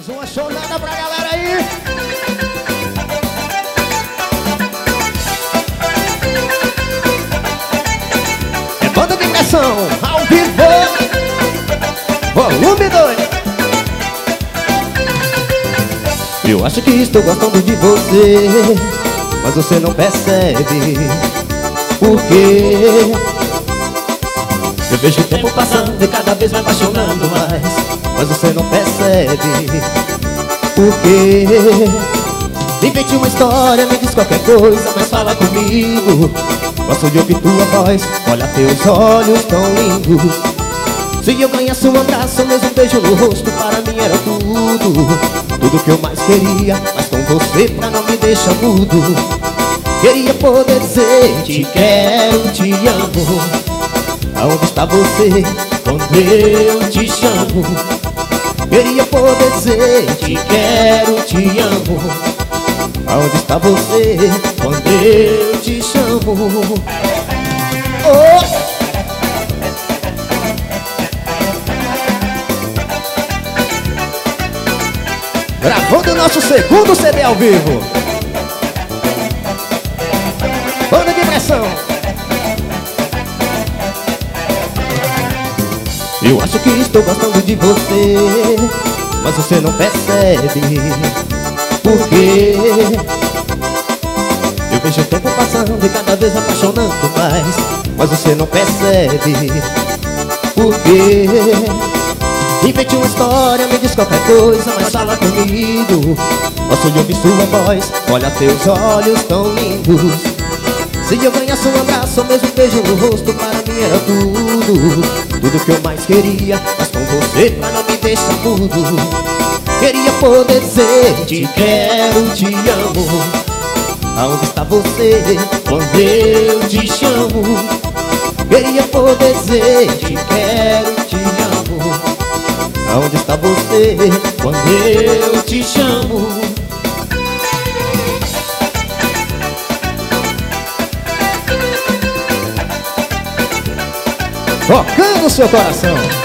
Mais uma chorada pra galera aí. É banda de pressão, ao vivo, volume 2. Eu acho que estou gostando de você, mas você não percebe. Por quê? Eu vejo o tempo passando e cada vez me apaixonando mais, mas você não percebe. Por quê? Invente uma história, me diz qualquer coisa, mas fala comigo. Gosto de ouvir tua voz, olha teus olhos tão lindos. Se eu ganhasse um abraço, mesmo um beijo no rosto, para mim era tudo que eu mais queria, mas com você pra não me deixar mudo. Queria poder dizer te quero, te amo. Aonde está você quando eu te chamo? Queria poder dizer te quero, te amo. Aonde está você quando eu te chamo? Oh! Gravando o nosso segundo CD ao vivo. Banda de pressão. Eu acho que estou gostando de você, mas você não percebe. Por quê? Eu vejo o tempo passando e cada vez me apaixonando mais, mas você não percebe. Por quê? Invente uma história, me diz qualquer coisa, mas fala comigo. Gosto de ouvir sua voz, olha teus olhos tão lindos. Se eu ganhasse um abraço ou mesmo um beijo no rosto, para mim era tudo que eu mais queria, mas com você pra não me deixar mudo. Queria poder dizer te quero, te amo. Aonde está você quando eu te chamo? Queria poder dizer te quero, te amo. Aonde está você quando eu te chamo? Tocando o seu coração.